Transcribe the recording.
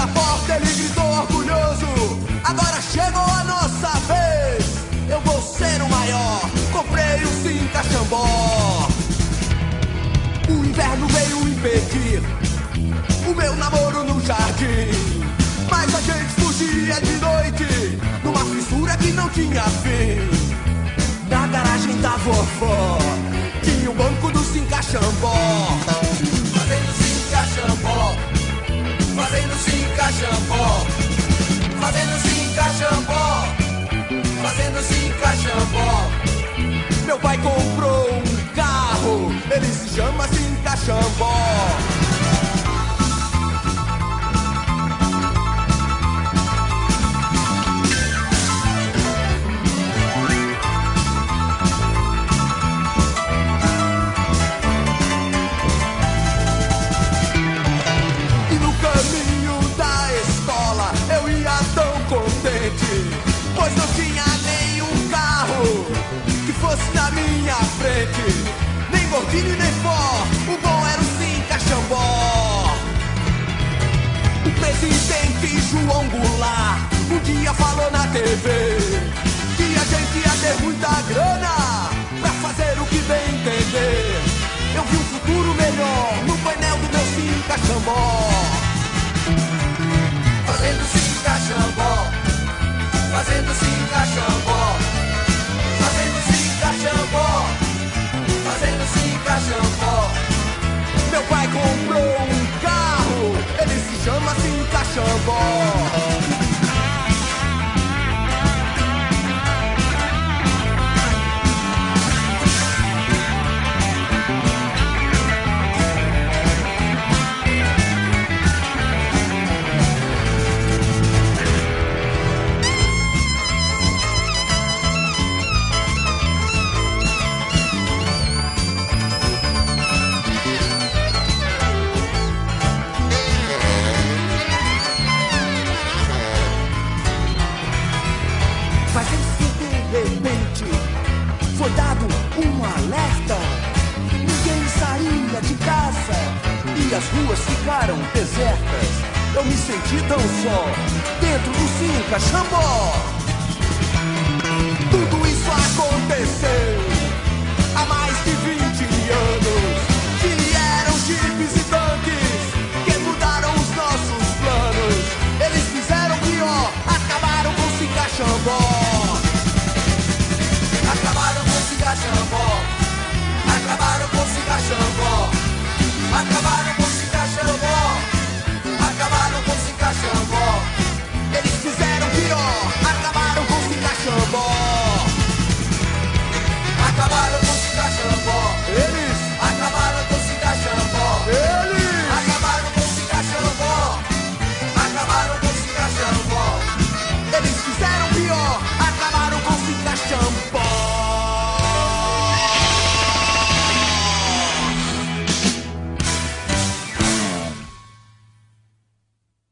a porta ele gritou orgulhoso: agora chegou a nossa vez, eu vou ser o maior. Comprei o Cinca Chambó. O inverno veio impedir o meu namoro no jardim, mas a gente fugia de noite numa fissura que não tinha fim. Na garagem da vovó tinha o banco do Cinca Chambó. Fazendo Cinca Chambó, fazendo Cinca Chambó, fazendo Cinca Chambó, fazendo Cinca Chambó. Meu pai comprou um carro, ele se chama Cinca Chambó. Pois não tinha nenhum carro que fosse na minha frente, nem gordinho nem pó, o bom era o Cinca Chambó. O presidente João Goulart um dia falou na TV que a gente ia ter muita grana pra fazer o que bem entender. Eu vi um futuro melhor no painel do meu Cinca Chambó. Fazendo Cinca Chambó, fazendo Cinca Chambó, fazendo Cinca Chambó, fazendo Cinca Chambó. Meu pai comprou um carro, ele se chama Cinca Chambó. Foi dado um alerta, ninguém saía de casa e as ruas ficaram desertas. Eu me senti tão só dentro do Cinca Chambó.